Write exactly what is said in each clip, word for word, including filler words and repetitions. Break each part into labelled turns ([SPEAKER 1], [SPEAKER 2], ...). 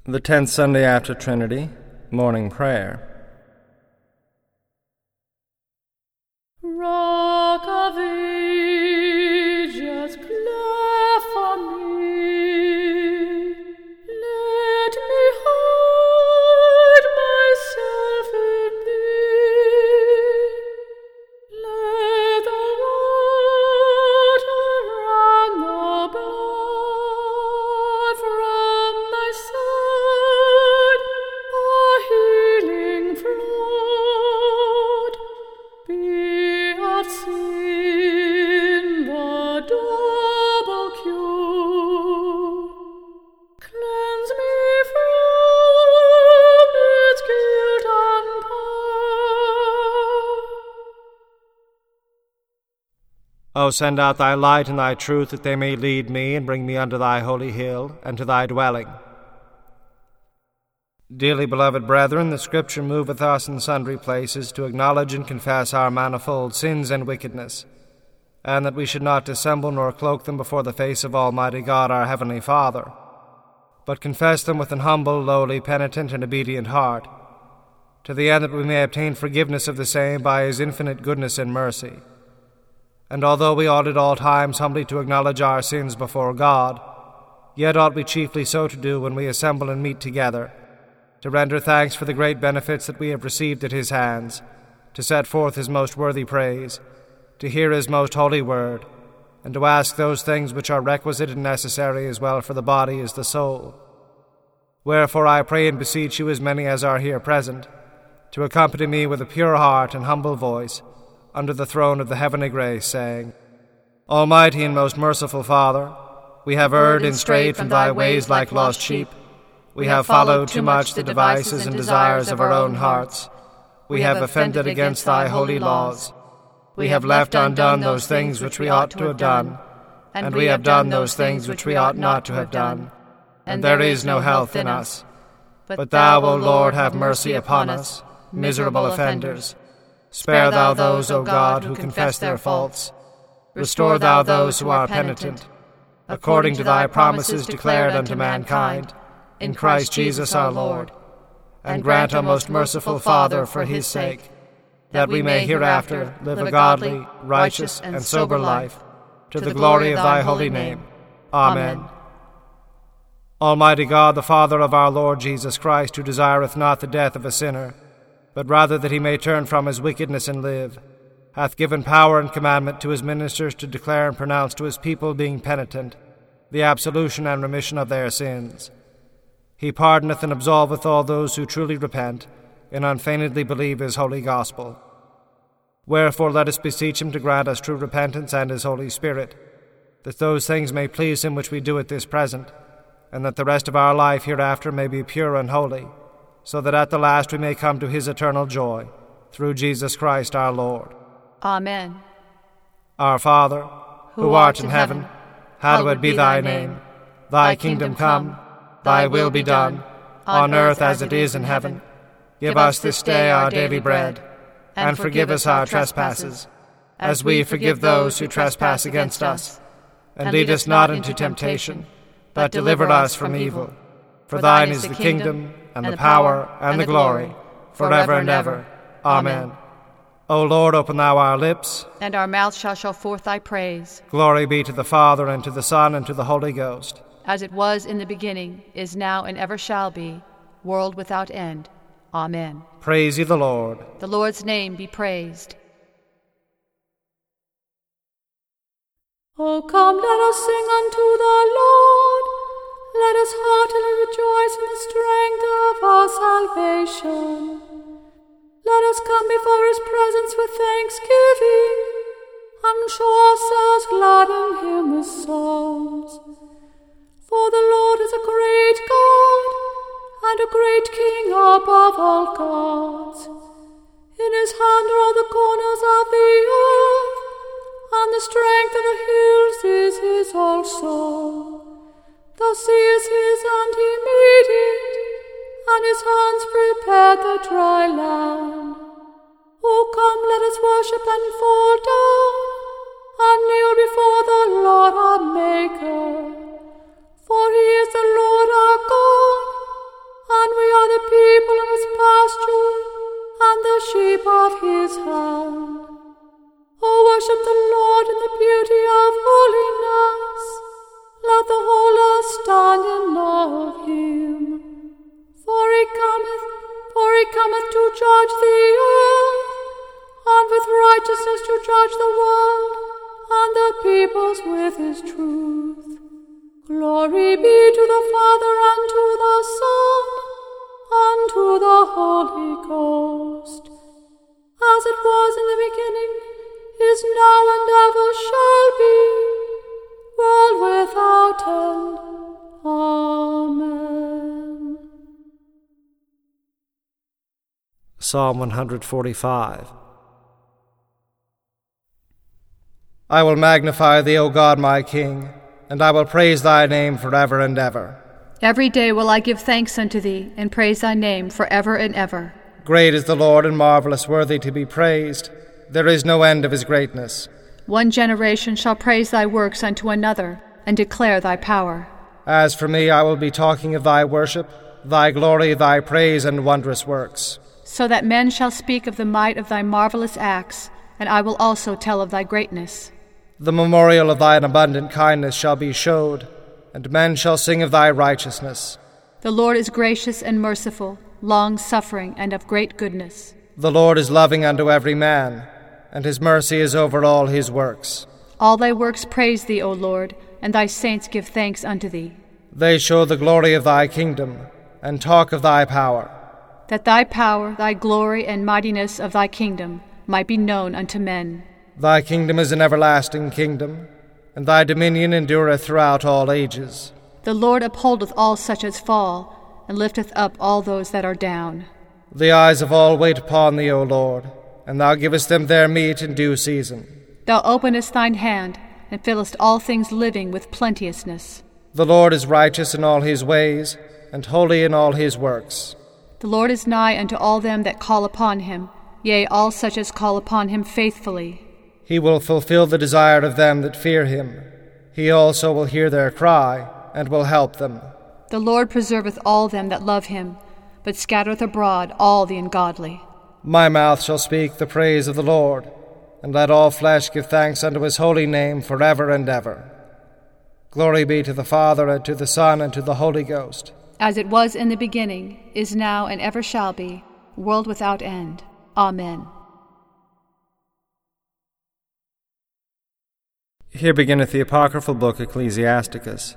[SPEAKER 1] The tenth Sunday after Trinity, Morning Prayer.
[SPEAKER 2] Rock of ages, cleft for me, let me hide myself in thee. Let the water run the blood from thy side, a healing flood. Be of sin the double cure, cleanse me from its guilt and power.
[SPEAKER 3] O send out thy light and thy truth, that they may lead me and bring me unto thy holy hill and to thy dwelling. Dearly beloved brethren, the Scripture moveth us in sundry places to acknowledge and confess our manifold sins and wickedness, and that we should not dissemble nor cloak them before the face of Almighty God our heavenly Father, but confess them with an humble, lowly, penitent, and obedient heart, to the end that we may obtain forgiveness of the same by His infinite goodness and mercy. And although we ought at all times humbly to acknowledge our sins before God, yet ought we chiefly so to do when we assemble and meet together, to render thanks for the great benefits that we have received at His hands, to set forth His most worthy praise, to hear His most holy word, and to ask those things which are requisite and necessary as well for the body as the soul. Wherefore I pray and beseech you, as many as are here present, to accompany me with a pure heart and humble voice under the throne of the heavenly grace, saying, Almighty and most merciful Father, we have erred and strayed from thy ways like lost sheep. We have followed too much the devices and desires of our own hearts. We have offended against thy holy laws. We have left undone those things which we ought to have done, and we have done those things which we ought not to have done, and there is no health in us. But thou, O Lord, have mercy upon us, miserable offenders. Spare thou those, O God, who confess their faults. Restore thou those who are penitent, according to thy promises declared unto mankind, in Christ Jesus our Lord. And grant, O most merciful Father, for His sake, that we may hereafter live a godly, righteous, and sober life, to the glory of thy holy name. Amen. Almighty God, the Father of our Lord Jesus Christ, who desireth not the death of a sinner, but rather that he may turn from his wickedness and live, hath given power and commandment to His ministers to declare and pronounce to His people, being penitent, the absolution and remission of their sins. He pardoneth and absolveth all those who truly repent and unfeignedly believe His holy gospel. Wherefore let us beseech Him to grant us true repentance and His Holy Spirit, that those things may please Him which we do at this present, and that the rest of our life hereafter may be pure and holy, so that at the last we may come to His eternal joy, through Jesus Christ our Lord.
[SPEAKER 2] Amen.
[SPEAKER 3] Our Father, who, who art in heaven, hallowed be thy name. Thy kingdom come, thy will be done, on earth as it is in heaven. Give us this day our daily bread, and forgive us our trespasses, as we forgive those who trespass against us. And lead us not into temptation, but deliver us from evil. For thine is the kingdom, and the power, and the glory, forever and ever. Amen. O Lord, open thou our lips,
[SPEAKER 2] and our mouths shall show forth thy praise.
[SPEAKER 3] Glory be to the Father, and to the Son, and to the Holy Ghost.
[SPEAKER 2] As it was in the beginning, is now, and ever shall be, world without end. Amen.
[SPEAKER 3] Praise ye the Lord.
[SPEAKER 2] The Lord's name be praised. O come, let us sing unto the Lord. Let us heartily rejoice in the strength of our salvation. Let us come before His presence with thanksgiving, and show ourselves glad in Him with psalms. For the Lord is a great God, and a great King above all gods. In His hand are all the corners of the earth, and the strength of the hills is His also. The sea is His, and He made it, and His hands prepared the dry land. O come, let us worship and fall down, and kneel before the Lord our Maker. For He is the Lord our God, his truth. Glory be to the Father, and to the Son, and to the Holy Ghost, as it was in the beginning, is now, and ever shall be, world without end. Amen.
[SPEAKER 3] Psalm one forty-five. I will magnify thee, O God my King, and I will praise thy name forever and ever.
[SPEAKER 4] Every day will I give thanks unto thee, and praise thy name forever and ever.
[SPEAKER 3] Great is the Lord, and marvelous, worthy to be praised. There is no end of his greatness.
[SPEAKER 4] One generation shall praise thy works unto another, and declare thy power.
[SPEAKER 3] As for me, I will be talking of thy worship, thy glory, thy praise, and wondrous works.
[SPEAKER 4] So that men shall speak of the might of thy marvelous acts, and I will also tell of thy greatness.
[SPEAKER 3] The memorial of thine abundant kindness shall be showed, and men shall sing of thy righteousness.
[SPEAKER 4] The Lord is gracious and merciful, long-suffering, and of great goodness.
[SPEAKER 3] The Lord is loving unto every man, and his mercy is over all his works.
[SPEAKER 4] All thy works praise thee, O Lord, and thy saints give thanks unto thee.
[SPEAKER 3] They show the glory of thy kingdom, and talk of thy power.
[SPEAKER 4] That thy power, thy glory, and mightiness of thy kingdom might be known unto men.
[SPEAKER 3] Thy kingdom is an everlasting kingdom, and thy dominion endureth throughout all ages.
[SPEAKER 4] The Lord upholdeth all such as fall, and lifteth up all those that are down.
[SPEAKER 3] The eyes of all wait upon thee, O Lord, and thou givest them their meat in due season.
[SPEAKER 4] Thou openest thine hand, and fillest all things living with plenteousness.
[SPEAKER 3] The Lord is righteous in all his ways, and holy in all his works.
[SPEAKER 4] The Lord is nigh unto all them that call upon him, yea, all such as call upon him faithfully.
[SPEAKER 3] He will fulfill the desire of them that fear him. He also will hear their cry, and will help them.
[SPEAKER 4] The Lord preserveth all them that love him, but scattereth abroad all the ungodly.
[SPEAKER 3] My mouth shall speak the praise of the Lord, and let all flesh give thanks unto his holy name forever and ever. Glory be to the Father, and to the Son, and to the Holy Ghost.
[SPEAKER 4] As it was in the beginning, is now, and ever shall be, world without end. Amen.
[SPEAKER 1] Here beginneth the apocryphal book Ecclesiasticus.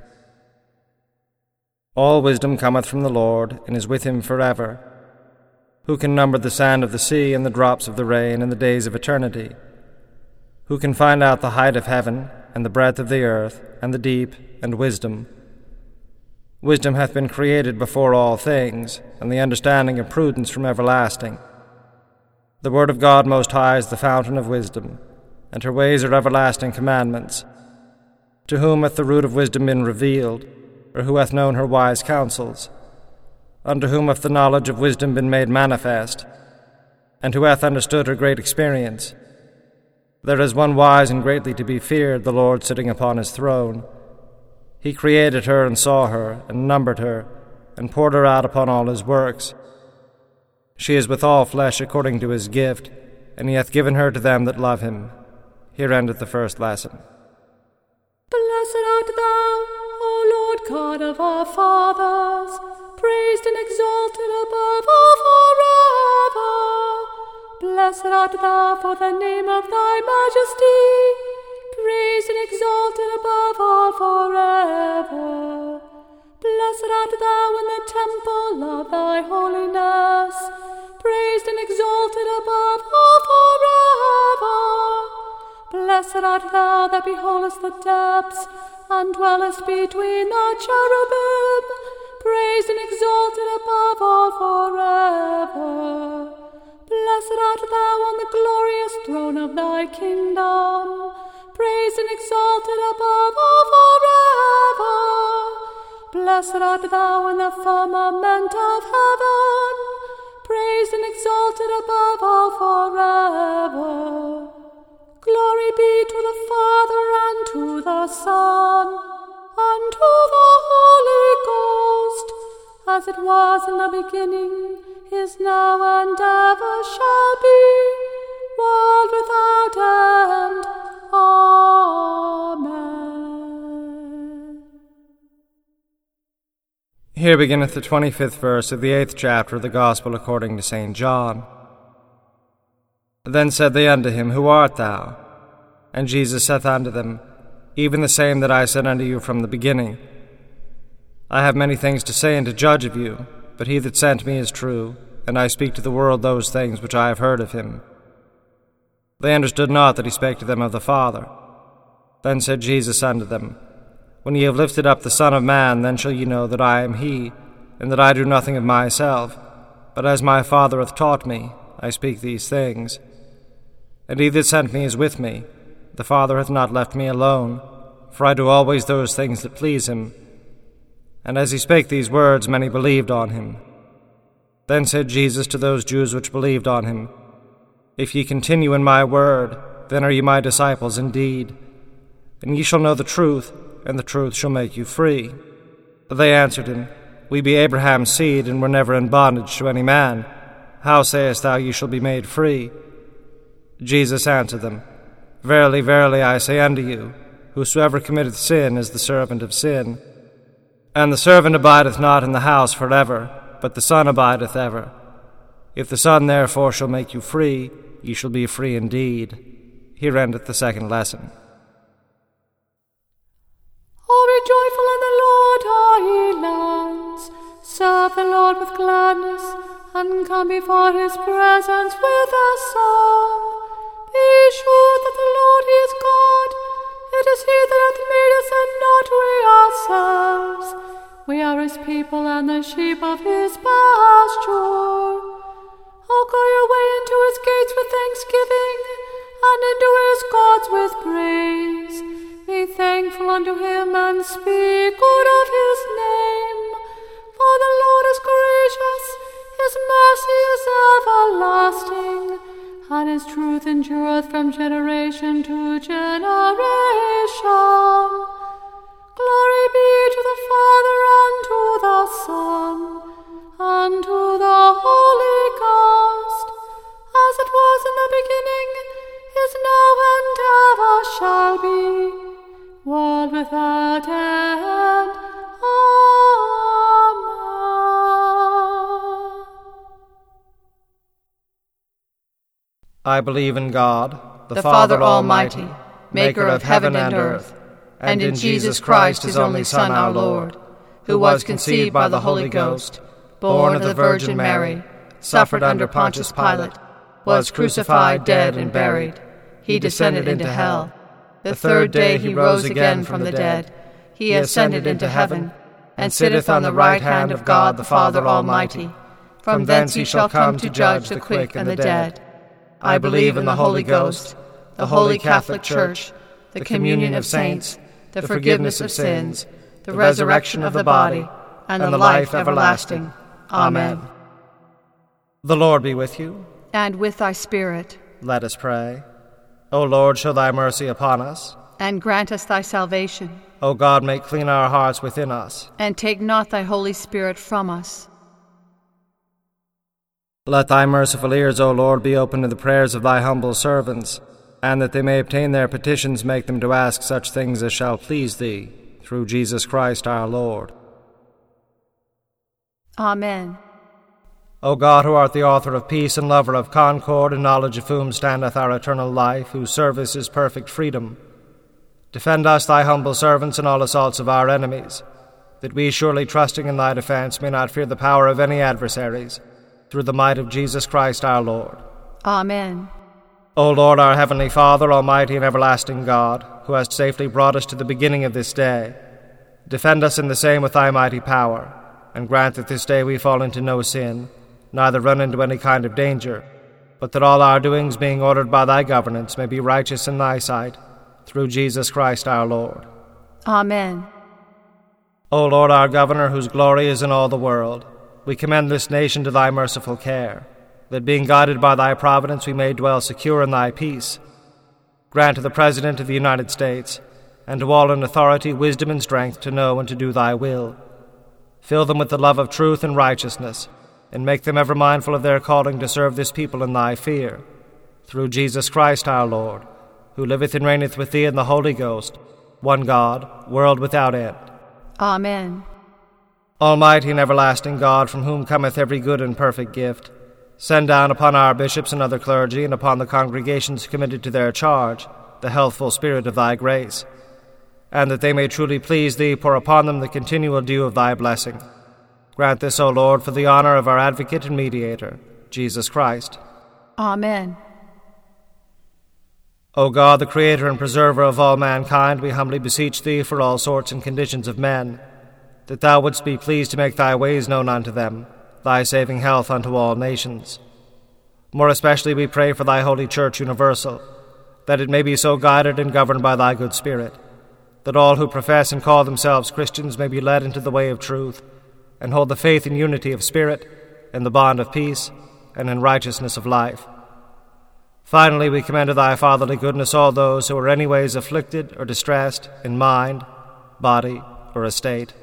[SPEAKER 1] All wisdom cometh from the Lord, and is with him forever. Who can number the sand of the sea, and the drops of the rain, and the days of eternity? Who can find out the height of heaven, and the breadth of the earth, and the deep, and wisdom? Wisdom hath been created before all things, and the understanding of prudence from everlasting. The word of God Most High is the fountain of wisdom, and her ways are everlasting commandments. To whom hath the root of wisdom been revealed, or who hath known her wise counsels? Unto whom hath the knowledge of wisdom been made manifest, and who hath understood her great experience? There is one wise and greatly to be feared, the Lord sitting upon his throne. He created her, and saw her, and numbered her, and poured her out upon all his works. She is with all flesh according to his gift, and he hath given her to them that love him. Here endeth the first lesson.
[SPEAKER 2] Blessed art thou, O Lord God of our fathers, praised and exalted above all forever. Blessed art thou for the name of thy majesty, praised and exalted above all forever. Blessed art thou in the temple of thy holiness, praised and exalted above all forever. Blessed art thou that beholdest the depths, and dwellest between the cherubim, praised and exalted above all forever. Blessed art thou on the glorious throne of thy kingdom, praised and exalted above all forever. Blessed art thou in the firmament of heaven, praised and exalted above all forever. Glory be to the Father, and to the Son, and to the Holy Ghost, as it was in the beginning, is now, and ever shall be, world without end. Amen.
[SPEAKER 3] Here beginneth the twenty-fifth verse of the eighth chapter of the Gospel according to Saint John. Then said they unto him, Who art thou? And Jesus saith unto them,
[SPEAKER 1] even the same that I said unto you from the beginning. I have many things to say and to judge of you, but he that sent me is true, and I speak to the world those things which I have heard of him. They understood not that he spake to them of the Father. Then said Jesus unto them, When ye have lifted up the Son of Man, then shall ye know that I am he, and that I do nothing of myself, but as my Father hath taught me, I speak these things. And he that sent me is with me. The Father hath not left me alone, for I do always those things that please him. And as he spake these words, many believed on him. Then said Jesus to those Jews which believed on him, If ye continue in my word, then are ye my disciples indeed. And ye shall know the truth, and the truth shall make you free. They answered him, We be Abraham's seed, and were never in bondage to any man. How sayest thou ye shall be made free? Jesus answered them, Verily, verily, I say unto you, Whosoever committeth sin is the servant of sin. And the servant abideth not in the house for ever, but the Son abideth ever. If the Son therefore shall make you free, ye shall be free indeed. Here endeth the second lesson.
[SPEAKER 2] Oh, be joyful in the Lord, all ye lands. Serve the Lord with gladness, and come before his presence with a song. Be sure that the Lord he is God. It is he that hath made us, and not we ourselves. We are his people, and the sheep of his pasture. Oh, go your way into his gates with thanksgiving, and into his courts with praise. Be thankful unto him, and speak good of his name. For the Lord is gracious, his mercy is everlasting, and his truth endureth from generation to generation. Glory be to the Father, and to the Son, and to the Holy Ghost, as it was in the beginning, is now, and ever shall be, world without end. Amen.
[SPEAKER 1] I believe in God, the,
[SPEAKER 5] the
[SPEAKER 1] Father,
[SPEAKER 5] Father Almighty, maker of heaven and earth, and in Jesus Christ, his only Son, our Lord, who was conceived by the Holy Ghost, born of the Virgin Mary, suffered under Pontius Pilate, was crucified, dead, and buried. He descended into hell. The third day he rose again from the dead. He ascended into heaven, and sitteth on the right hand of God the Father Almighty. From thence he shall come to judge the quick and the dead. I believe in the Holy Ghost, the Holy Catholic Church, the communion of saints, the forgiveness of sins, the resurrection of the body, and the life everlasting. Amen.
[SPEAKER 1] The Lord be with you.
[SPEAKER 4] And with thy spirit.
[SPEAKER 1] Let us pray. O Lord, show thy mercy upon us.
[SPEAKER 4] And grant us thy salvation.
[SPEAKER 1] O God, make clean our hearts within us.
[SPEAKER 4] And take not thy Holy Spirit from us.
[SPEAKER 1] Let thy merciful ears, O Lord, be open to the prayers of thy humble servants, and that they may obtain their petitions, make them to ask such things as shall please thee, through Jesus Christ our Lord.
[SPEAKER 4] Amen.
[SPEAKER 1] O God, who art the author of peace and lover of concord, in knowledge of whom standeth our eternal life, whose service is perfect freedom, defend us, thy humble servants, in all assaults of our enemies, that we, surely trusting in thy defense, may not fear the power of any adversaries, through the might of Jesus Christ our Lord.
[SPEAKER 4] Amen.
[SPEAKER 1] O Lord, our heavenly Father, almighty and everlasting God, who hast safely brought us to the beginning of this day, defend us in the same with thy mighty power, and grant that this day we fall into no sin, neither run into any kind of danger, but that all our doings, being ordered by thy governance, may be righteous in thy sight, through Jesus Christ our Lord.
[SPEAKER 4] Amen.
[SPEAKER 1] O Lord, our governor, whose glory is in all the world, we commend this nation to thy merciful care, that being guided by thy providence we may dwell secure in thy peace. Grant to the President of the United States, and to all in authority, wisdom and strength to know and to do thy will. Fill them with the love of truth and righteousness, and make them ever mindful of their calling to serve this people in thy fear. Through Jesus Christ our Lord, who liveth and reigneth with thee in the Holy Ghost, one God, world without end.
[SPEAKER 4] Amen.
[SPEAKER 1] Almighty and everlasting God, from whom cometh every good and perfect gift, send down upon our bishops and other clergy, and upon the congregations committed to their charge, the healthful spirit of thy grace,
[SPEAKER 3] and that they may truly please thee, pour upon them the continual dew of thy blessing. Grant this, O Lord, for the honor of our advocate and mediator, Jesus Christ.
[SPEAKER 4] Amen.
[SPEAKER 3] O God, the creator and preserver of all mankind, we humbly beseech thee for all sorts and conditions of men, that thou wouldst be pleased to make thy ways known unto them, thy saving health unto all nations. More especially we pray for thy holy Church universal, that it may be so guided and governed by thy good Spirit, that all who profess and call themselves Christians may be led into the way of truth, and hold the faith and unity of spirit, in the bond of peace, and in righteousness of life. Finally, we commend to thy fatherly goodness all those who are anyways afflicted or distressed in mind, body, or estate.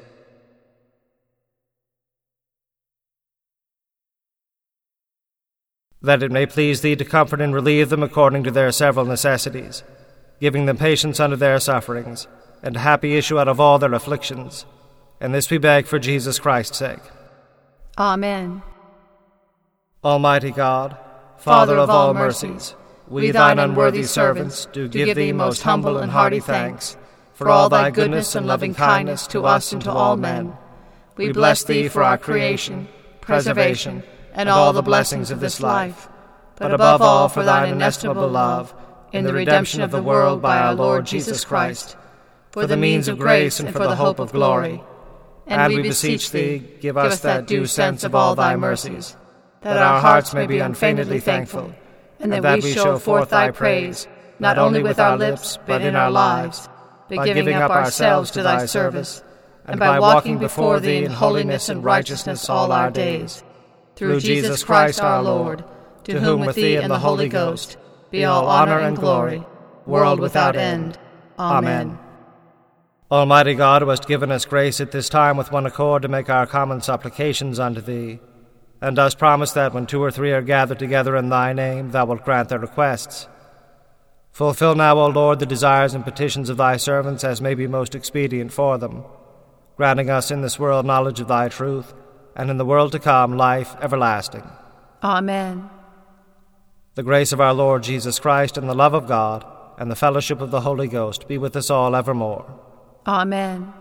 [SPEAKER 3] That it may please thee to comfort and relieve them according to their several necessities, giving them patience under their sufferings, and a happy issue out of all their afflictions. And this we beg for Jesus Christ's sake.
[SPEAKER 4] Amen.
[SPEAKER 3] Almighty God, Father of all mercies, we thine unworthy servants do give thee most humble and hearty thanks for all thy goodness and loving kindness to us and to all men. We bless thee for our creation, preservation, and all the blessings of this life, but above all for thine inestimable love in the redemption of the world by our Lord Jesus Christ, for the means of grace and for the hope of glory. And we beseech thee, give us that due sense of all thy mercies, that our hearts may be unfeignedly thankful, and that we show forth thy praise, not only with our lips, but in our lives, by giving up ourselves to thy service, and by walking before thee in holiness and righteousness all our days. Through Jesus Christ our Lord, to whom with thee and the Holy Ghost be all honor and glory, world without end. Amen. Almighty God, who hast given us grace at this time with one accord to make our common supplications unto thee, and dost promise that when two or three are gathered together in thy name, thou wilt grant their requests. Fulfill now, O Lord, the desires and petitions of thy servants as may be most expedient for them, granting us in this world knowledge of thy truth, and in the world to come life everlasting.
[SPEAKER 4] Amen.
[SPEAKER 3] The grace of our Lord Jesus Christ, and the love of God, and the fellowship of the Holy Ghost be with us all evermore.
[SPEAKER 4] Amen.